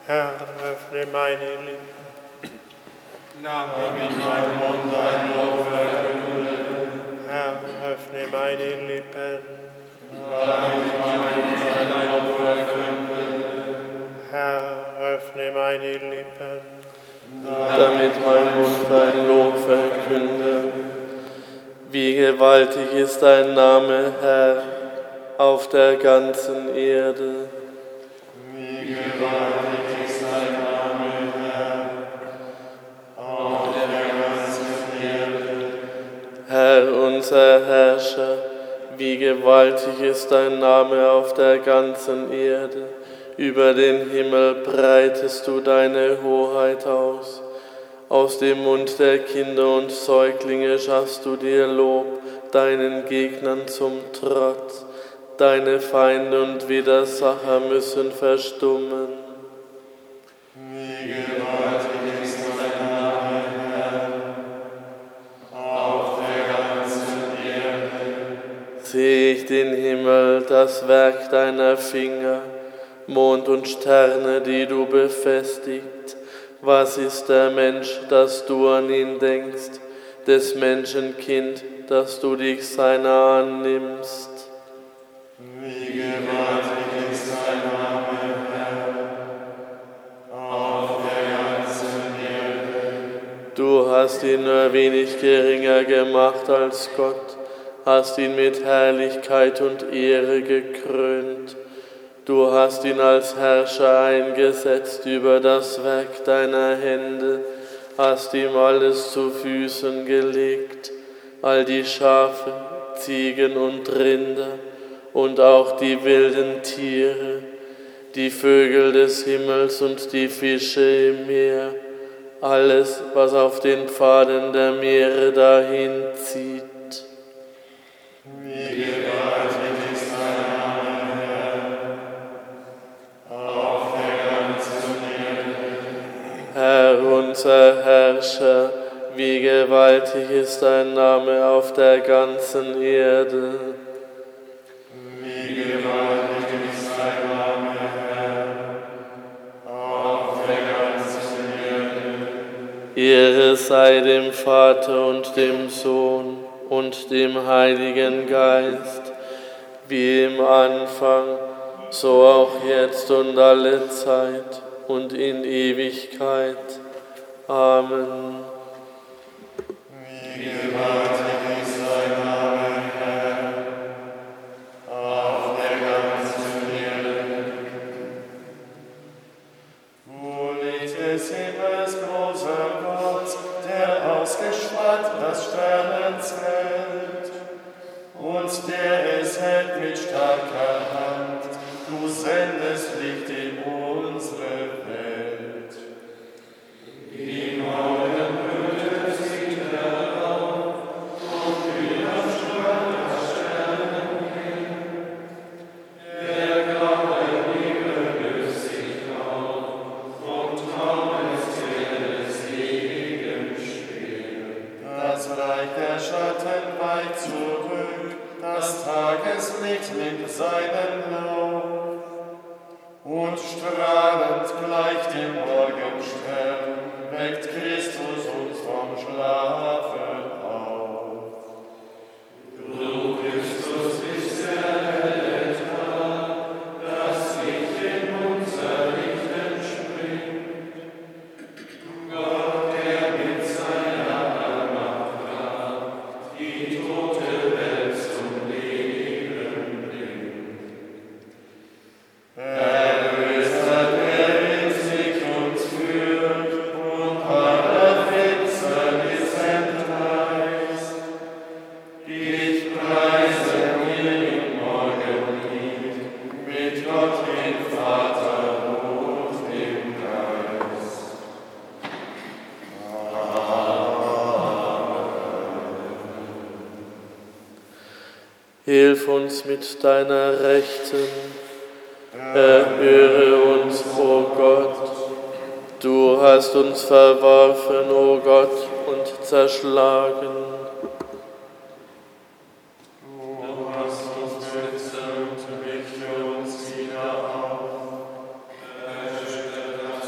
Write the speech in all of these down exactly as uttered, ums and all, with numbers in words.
Herr, öffne meine Lippen. Damit mein Mund dein Lob verkündet. Herr, öffne meine Lippen. Damit mein Mund dein Lob verkündet. Herr, öffne meine Lippen. Damit mein Mund dein Lob verkündet. Wie gewaltig ist dein Name, Herr, auf der ganzen Erde. Wie gewaltig ist dein Name, Herr, auf der ganzen Erde. Herr, unser Herrscher, wie gewaltig ist dein Name auf der ganzen Erde. Über den Himmel breitest du deine Hoheit aus. Aus dem Mund der Kinder und Säuglinge schaffst du dir Lob, deinen Gegnern zum Trotz. Deine Feinde und Widersacher müssen verstummen. Wie gewaltig ist dein Name, Herr, auf der ganzen Erde. Sehe ich den Himmel, das Werk deiner Finger, Mond und Sterne, die du befestigt. Was ist der Mensch, dass du an ihn denkst, des Menschen Kind, dass du dich seiner annimmst? Wie gewaltig ist dein Name, Herr, auf der ganzen Erde. Du hast ihn nur wenig geringer gemacht als Gott, hast ihn mit Herrlichkeit und Ehre gekrönt. Du hast ihn als Herrscher eingesetzt über das Werk deiner Hände, hast ihm alles zu Füßen gelegt, all die Schafe, Ziegen und Rinder und auch die wilden Tiere, die Vögel des Himmels und die Fische im Meer, alles, was auf den Pfaden der Meere dahin zieht. Wie gewaltig ist dein Name, Herr, auf der ganzen Erde. Herr, unser Herrscher, wie gewaltig ist dein Name auf der ganzen Erde. Wie gewaltig ist dein Name, Herr, auf der ganzen Erde. Ehre sei dem Vater und dem Sohn und dem Heiligen Geist, wie im Anfang, so auch jetzt und alle Zeit und in Ewigkeit. Amen. Wie gewaltig ist dein Name, Herr, auf der ganzen Erde. Wo liegt des Himmels großer Gott, der ausgespannt das Sternenzelt und der es hält mit starker Hand? Du sendest Licht in unsere Welt. Die Morgenröte zieht herauf und überstrahlt das Sternenhimmel. Der graue Nebel löst sich auf und Taubensterne Segen schwer. Das Reich der Schatten weicht zurück, das Tageslicht nimmt seinen Lauf. Und strahlend gleich dem Morgenstern weckt Christus uns vom Schlafen auf. Du, Christus, bist der helle Tag, das Licht in unser Licht entspringt. Gott, der mit seiner Allmacht Kraft die tote Welt zum Leben bringt. Erlöser, der in sich uns führt und aller Finsternis entreißt. Ich preise mir im Morgenlied mit Gott, dem Vater und dem Geist. Hilf uns mit deiner Rechten, erhöre uns, o Gott. Du hast uns verworfen, o Gott, und zerschlagen. Du hast uns bezirkt, richte uns wieder auf. Erstelle das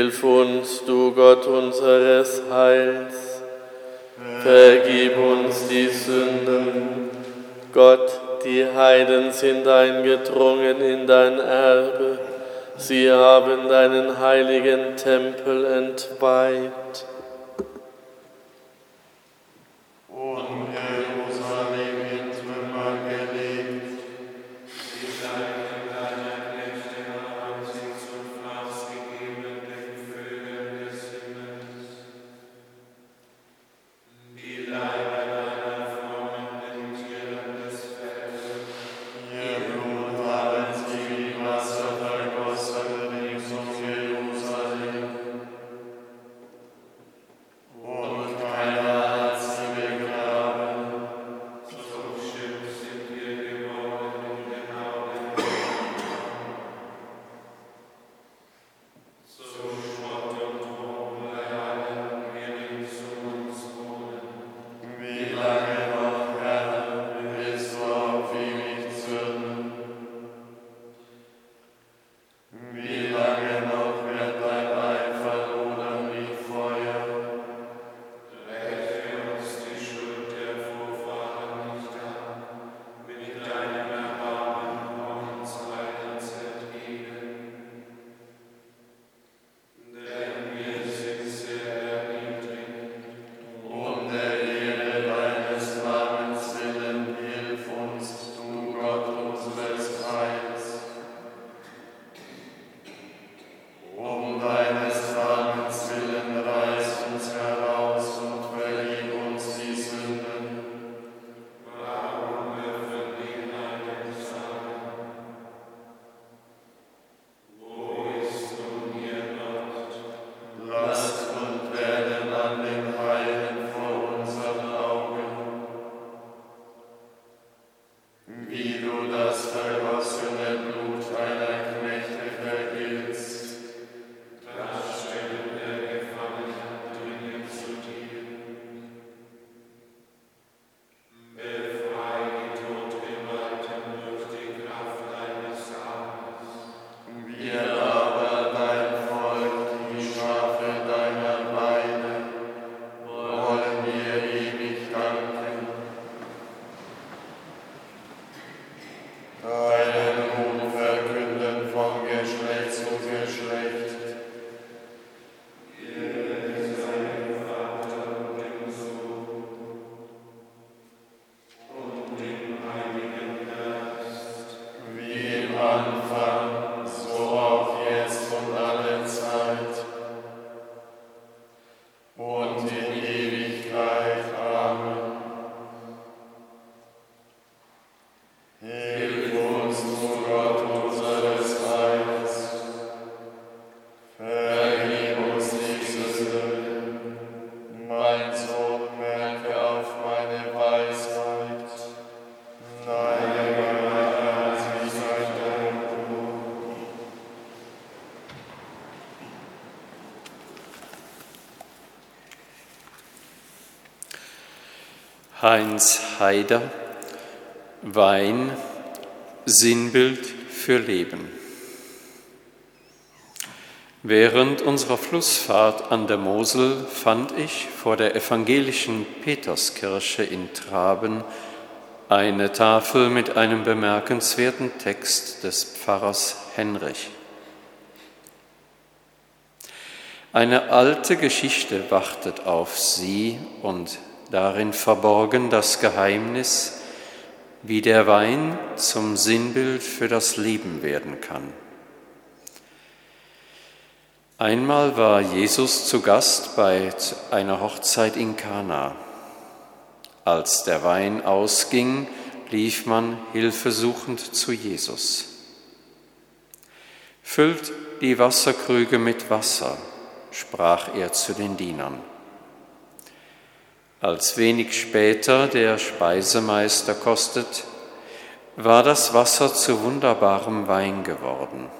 Hilf uns, du Gott unseres Heils. Vergib uns die Sünden. Gott, die Heiden sind eingedrungen in dein Erbe. Sie haben deinen heiligen Tempel entweiht. Und Jerusalem in Trümmer gelegt. Die Leichen deiner Knechte haben sie zum Fraß gegeben den Vögeln des Himmels. Die Leiber deiner Frommen den Tieren des Feldes. Ihr Blut haben sie wie Wasser vergossen rings um Jerusalem. Und keiner hat sie begraben. So schön sind wir geworden in den Augen. So Schrott und Ruhe haben wir rings um uns wohnen. Wie lange noch, Herr, willst du auf ewig zürnen? Wie lange noch wird dein Eifer lodern wie Feuer? Räche uns die Schuld der Vorfahren nicht an, mit deinem Erbarmen komm uns Heilens entgegen. Denn wir sind sehr erniedrigt, um der Ehre deines Namens willen, hilf uns, du Gott unseres Heils. Um deines Namens willen reiß uns heraus und vergib uns die Sünden. Warum dürfen die Heiden sagen? Wo ist nun ihr Gott? Lasst und werden an den Heiden vor unseren Augen. Wie du das vergossene Blut deiner Knechte vergiltst, das Stimmen der Gefangenen dringen zu dir. Befrei die Todgeweihten durch die Kraft deines Armes. Wir aber, dein Volk, die Schafe deiner Weide, wollen dir ewig danken. Deinen Ruhm verkünden von Geschlecht zu Geschlecht. Wie im Anfang, so auch jetzt und alle Zeit und in Ewigkeit. Amen. Hilf uns, du Gott unseres Heils. Vergib uns die Sünden. Mein Sohn, merke auf meine Weisheit. Neige mein Herz wie sein Tempel. Heinz Haider, Wein, Sinnbild für Leben. Während unserer Flussfahrt an der Mosel fand ich vor der evangelischen Peterskirche in Traben eine Tafel mit einem bemerkenswerten Text des Pfarrers Henrich. Eine alte Geschichte wartet auf sie und darin verborgen das Geheimnis, wie der Wein zum Sinnbild für das Leben werden kann. Einmal war Jesus zu Gast bei einer Hochzeit in Kana. Als der Wein ausging, lief man hilfesuchend zu Jesus. Füllt die Wasserkrüge mit Wasser, sprach er zu den Dienern. Als wenig später der Speisemeister kostet, war das Wasser zu wunderbarem Wein geworden.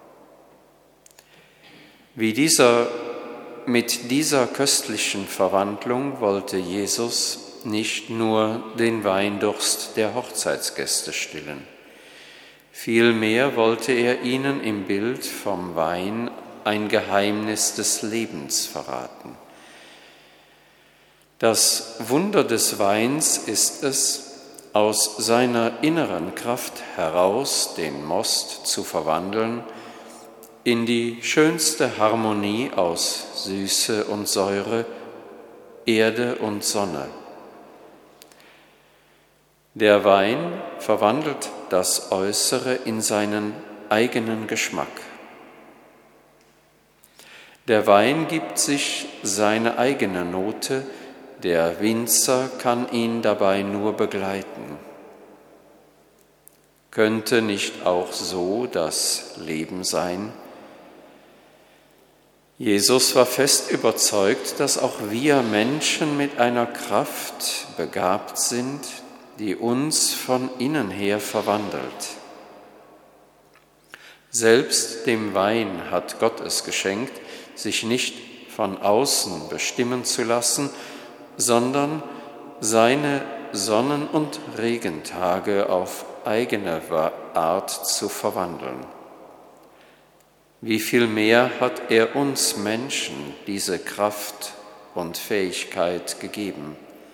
Wie dieser, mit dieser köstlichen Verwandlung wollte Jesus nicht nur den Weindurst der Hochzeitsgäste stillen. Vielmehr wollte er ihnen im Bild vom Wein ein Geheimnis des Lebens verraten. Das Wunder des Weins ist es, aus seiner inneren Kraft heraus den Most zu verwandeln in die schönste Harmonie aus Süße und Säure, Erde und Sonne. Der Wein verwandelt das Äußere in seinen eigenen Geschmack. Der Wein gibt sich seine eigene Note, der Winzer kann ihn dabei nur begleiten. Könnte nicht auch so das Leben sein? Jesus war fest überzeugt, dass auch wir Menschen mit einer Kraft begabt sind, die uns von innen her verwandelt. Selbst dem Wein hat Gott es geschenkt, sich nicht von außen bestimmen zu lassen, sondern seine Sonnen- und Regentage auf eigene Art zu verwandeln. Wie viel mehr hat er uns Menschen diese Kraft und Fähigkeit gegeben?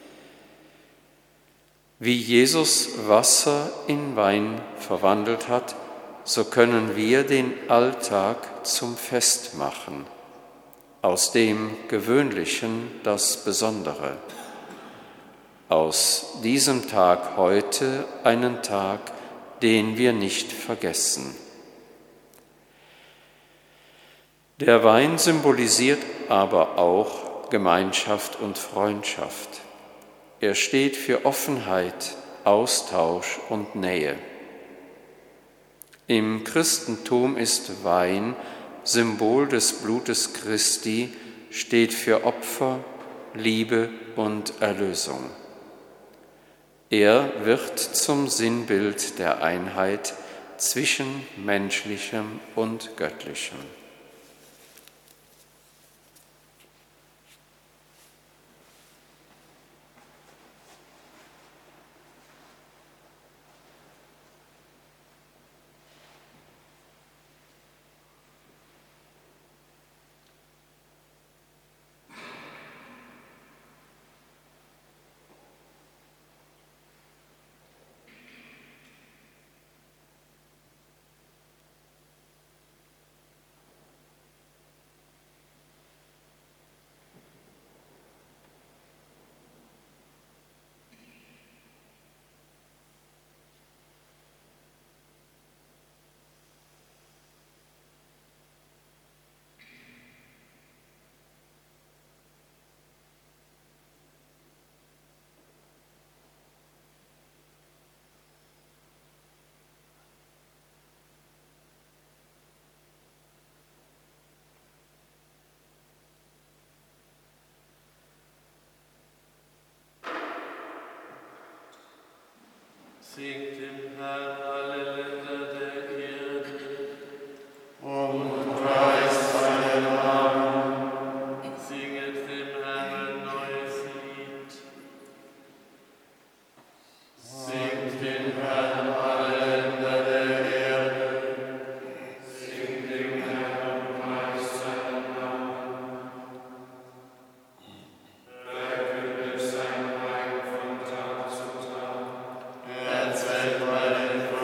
Wie Jesus Wasser in Wein verwandelt hat, so können wir den Alltag zum Fest machen, aus dem Gewöhnlichen das Besondere. Aus diesem Tag heute einen Tag, den wir nicht vergessen. Der Wein symbolisiert aber auch Gemeinschaft und Freundschaft. Er steht für Offenheit, Austausch und Nähe. Im Christentum ist Wein Symbol des Blutes Christi, steht für Opfer, Liebe und Erlösung. Er wird zum Sinnbild der Einheit zwischen Menschlichem und Göttlichem. Singt dem Herrn alle Länder der Erde und preist seinen Namen. Singet dem Herrn ein neues Lied. Singt dem Herrn alle Länder der Erde. Singt dem Herrn und preist seinen Namen. Verkündet sein Heil von Tag zu Tag. Erzählt bei den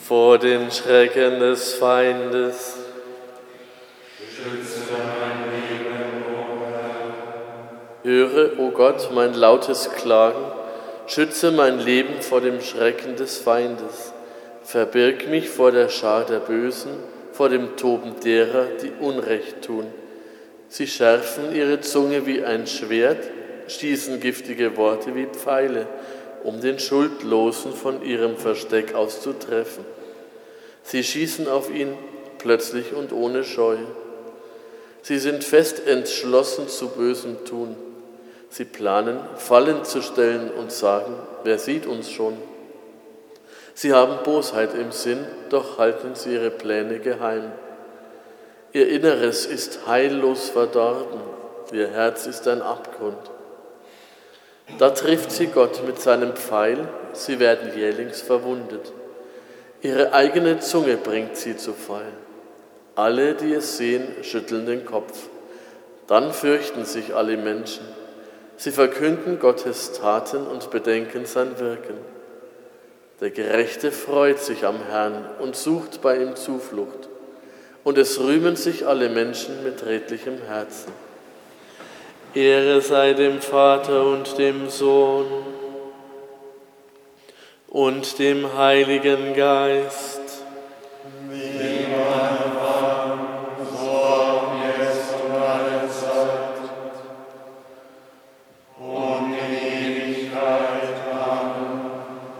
vor den Schrecken des Feindes. Schütze mein Leben, o Herr. Höre, o Gott, mein lautes Klagen, schütze mein Leben vor dem Schrecken des Feindes. Verbirg mich vor der Schar der Bösen, vor dem Toben derer, die Unrecht tun. Sie schärfen ihre Zunge wie ein Schwert, schießen giftige Worte wie Pfeile, um den Schuldlosen von ihrem Versteck aus zu treffen. Sie schießen auf ihn plötzlich und ohne Scheu. Sie sind fest entschlossen zu bösem Tun. Sie planen, Fallen zu stellen und sagen, wer sieht uns schon? Sie haben Bosheit im Sinn, doch halten sie ihre Pläne geheim. Ihr Inneres ist heillos verdorben, ihr Herz ist ein Abgrund. Da trifft sie Gott mit seinem Pfeil, sie werden jählings verwundet. Ihre eigene Zunge bringt sie zu Fall. Alle, die es sehen, schütteln den Kopf. Dann fürchten sich alle Menschen. Sie verkünden Gottes Taten und bedenken sein Wirken. Der Gerechte freut sich am Herrn und sucht bei ihm Zuflucht. Und es rühmen sich alle Menschen mit redlichem Herzen. Ehre sei dem Vater und dem Sohn und dem Heiligen Geist. Wie im Anfang, so auch jetzt und alle Zeit und in Ewigkeit. Amen.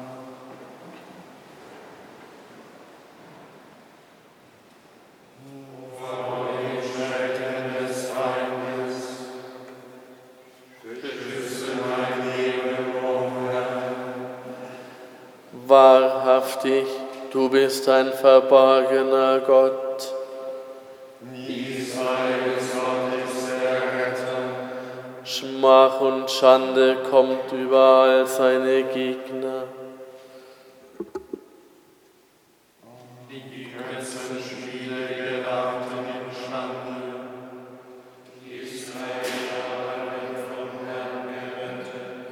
Vor den Schrecken des Feindes, schütze mein Leben, o Herr. Wahrhaftig, du bist ein verborgener Gott. Israel ist Gottes der Retter. Schmach und Schande kommt über all seine Gegner. Die Götzenspiele geraten in Schande. Israel allein vom Herrn gerettet.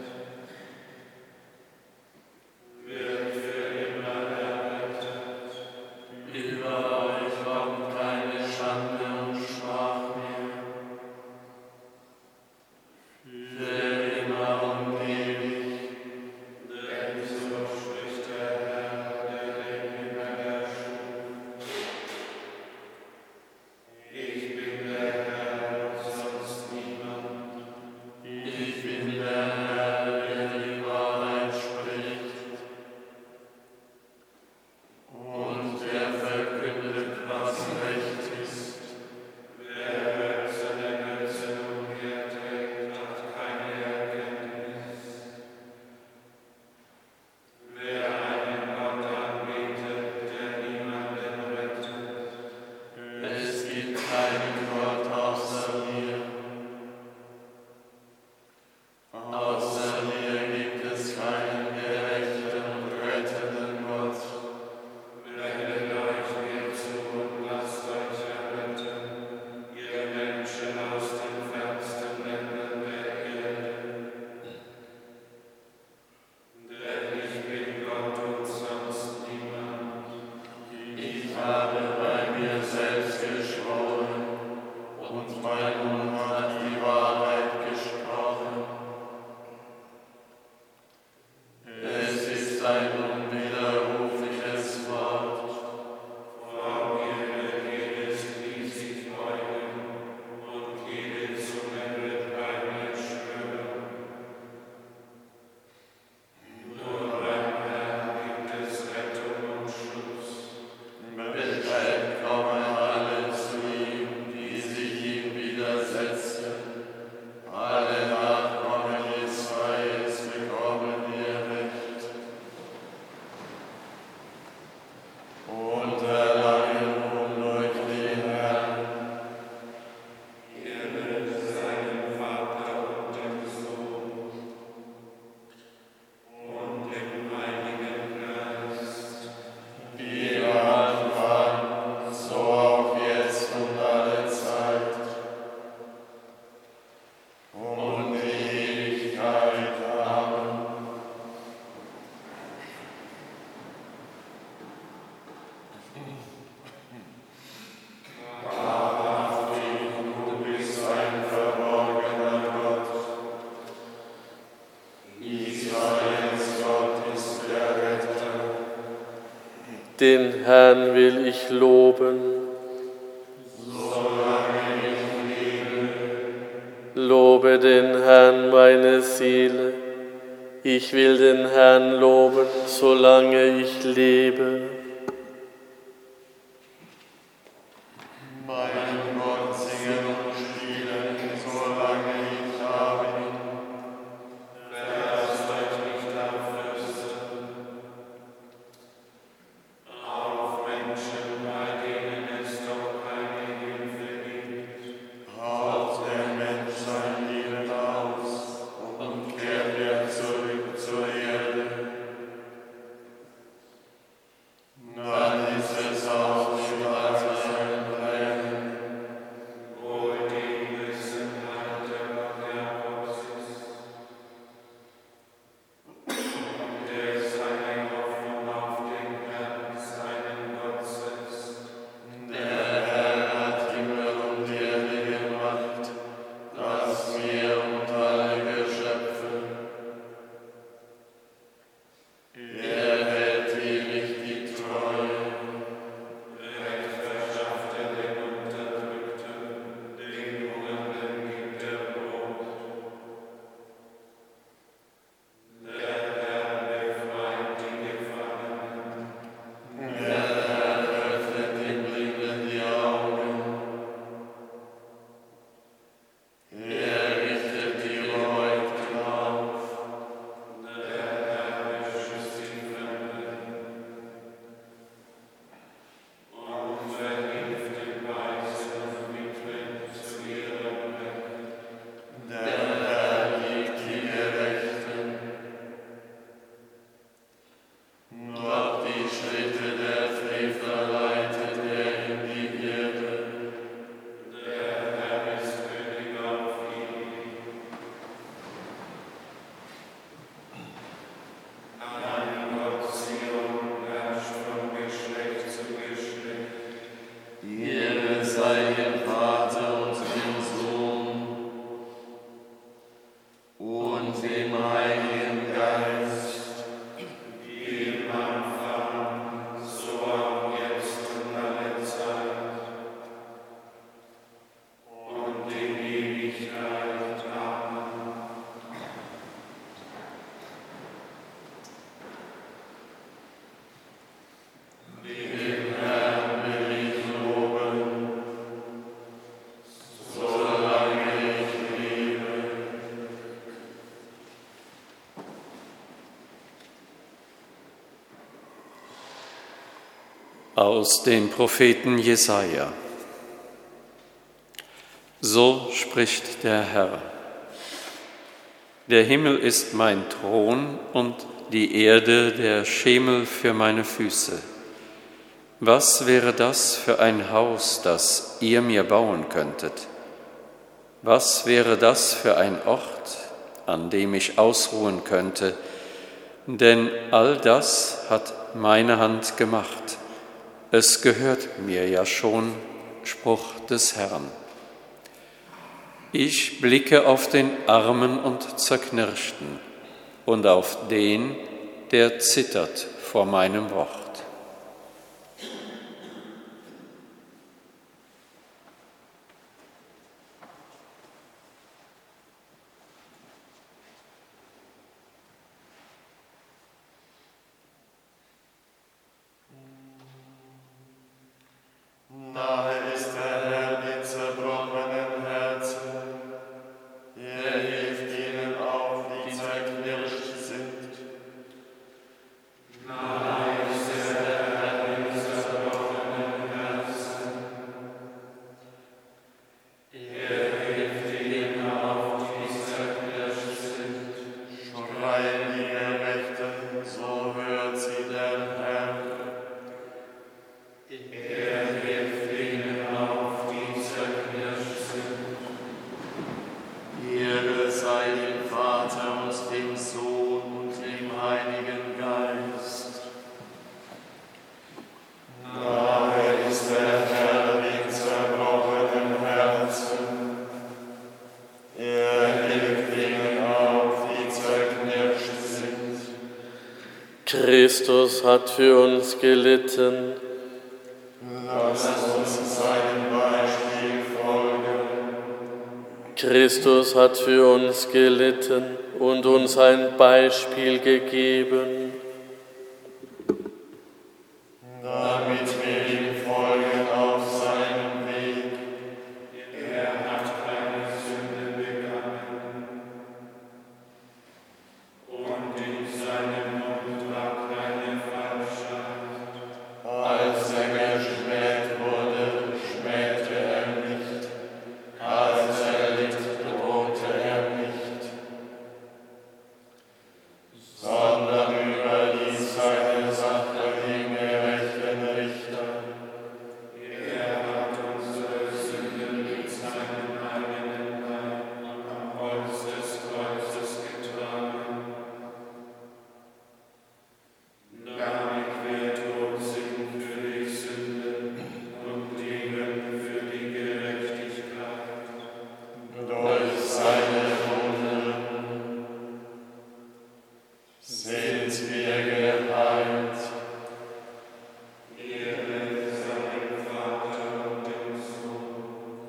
Wird für immer errettet. Über euch kommt keine Schande und Schmach mehr. Für immer und ewig. Denn so spricht der Herr, der den Himmel erschuf. Ich bin der Herr und sonst niemand. Ich bin der Herr, der die Wahrheit spricht. Und der verkündet, was recht ist. Wer hört seine Götzen umherträgt, hat keine Erkenntnis. Wer einen Gott anbetet, der niemanden rettet. Es gibt keinen Gott außer mir. Außer mir gibt es keinen gerechten und rettenden Gott. Wendet euch mir zu und lasst euch erretten, ihr Menschen aus den fernsten Ländern der Erde. Denn ich bin Gott und sonst niemand. Ich habe bei mir selbst geschworen, und mein Mund hat die Wahrheit gesprochen. Es ist ein unwiderrufliches Wort. Vor mir wird jedes Knie sich beugen, und jede Zunge wird bei mir schwören. Nur beim Herrn gibt es Rettung und Schutz. Befreit kommen alle zu ihm, die sich ihm widersetzen. Alle Nachkommen Israels bekommen ihr Recht. Den Herrn will ich loben. Solange ich lebe. Lobe den Herrn, meine Seele. Ich will den Herrn loben, solange ich lebe. Meinen Gott singen und spielen, solange ich habe ihn. Lasst euch nicht abflüstern. Auf Menschen, bei denen es doch keine Hilfe gibt. Haucht der Mensch sein Leben aus und kehrt er zurück zur Erde. Dann ist es auch schwarz sein Brennen, wo die Wissenheit der Gottes ist. Und der seine Hoffnung auf den Herrn, seinen Gott setzt. Der Herr hat Himmel und Erde gemacht, das Meer und alle Geschöpfe. Er hält ewig die Treue. Recht verschafft er den Unterdrückten, den Hungernden gibt er Brot. Der Herr befreit die Gefangenen. Der Herr öffnet den Blinden die Augen. Er richtet die Gebeugten auf. Der Herr beschützt die Fremden und verhilft den Weisen und Witwen zu ihrem Recht. Der Herr liebt die Gerechten. Doch die Schritte der Frevler leitet er in die Irre. Der Herr ist König auf ihm. Ein Gott Zion herrscht von Geschlecht zu Geschlecht. Ehre sei dem Vater und dem Sohn und dem Heiligen Geist, wie im Anfang, so auch jetzt und alle Zeit und in Ewigkeit. Amen. Den Herrn will ich loben, solange ich lebe. Aus dem Propheten Jesaja. So spricht der Herr: Der Himmel ist mein Thron und die Erde der Schemel für meine Füße. Was wäre das für ein Haus, das ihr mir bauen könntet? Was wäre das für ein Ort, an dem ich ausruhen könnte? Denn all das hat meine Hand gemacht. Es gehört mir ja schon, Spruch des Herrn. Ich blicke auf den Armen und Zerknirschten und auf den, der zittert vor meinem Wort. Nahe ist der Herr den zerbrochenen Herzen. Er hilft ihnen auf, die zerknirscht sind. Nahe ist der Christus hat für uns gelitten. Lass uns seinem Beispiel folgen. Christus hat für uns gelitten und uns ein Beispiel gegeben, damit wir ihm folgen auf seinem Weg. Er hat keine Sünde begangen und in seinem Mund war keine Falschheit. Als er geschmäht wurde, schmähte er nicht. Als er litt, drohte er nicht, sondern überließ seine Sache dem gerechten Richter. Er hat unsere Sünden mit seinem eigenen Leib am Holz des Kreuzes getragen, damit wir tot sind für die Sünde und leben für die Gerechtigkeit. Durch seine Wunden sind wir geheilt. Ehre sei dem Vater und dem Sohn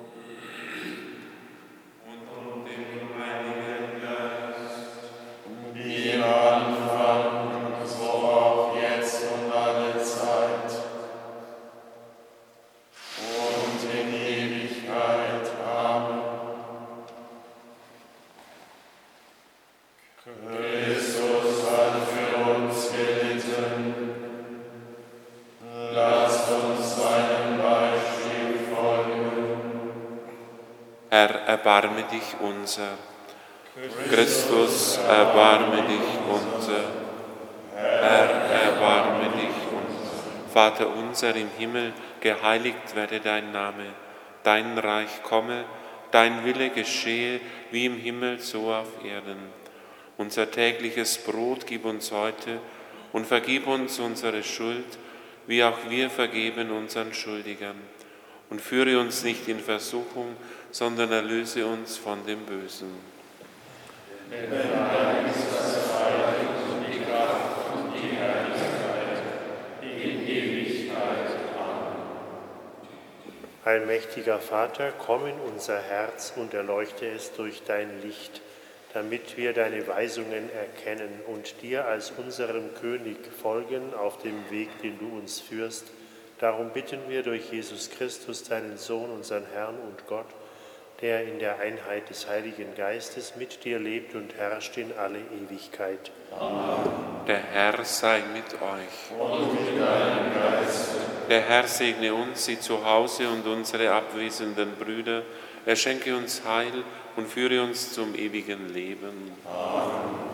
und dem Heiligen Geist. Wie im Anfang, so auch jetzt und alle Zeit und in Ewigkeit. Amen. Christus hat für uns gelitten. Lasst uns seinem Beispiel folgen. Herr, erbarme dich unser. Christus, erbarme dich unser. Herr, erbarme dich unser. Vater unser im Himmel, geheiligt werde dein Name. Dein Reich komme, dein Wille geschehe, wie im Himmel, so auf Erden. Unser tägliches Brot gib uns heute und vergib uns unsere Schuld, wie auch wir vergeben unseren Schuldigern. Und führe uns nicht in Versuchung, sondern erlöse uns von dem Bösen. Allmächtiger Vater, komm in unser Herz und erleuchte es durch dein Licht, damit wir deine Weisungen erkennen und dir als unserem König folgen auf dem Weg, den du uns führst. Darum bitten wir durch Jesus Christus, deinen Sohn, unseren Herrn und Gott, der in der Einheit des Heiligen Geistes mit dir lebt und herrscht in alle Ewigkeit. Amen. Der Herr sei mit euch. Und mit deinem Geist. Der Herr segne uns, sie zu Hause und unsere abwesenden Brüder. Er schenke uns Heil und führe uns zum ewigen Leben. Amen.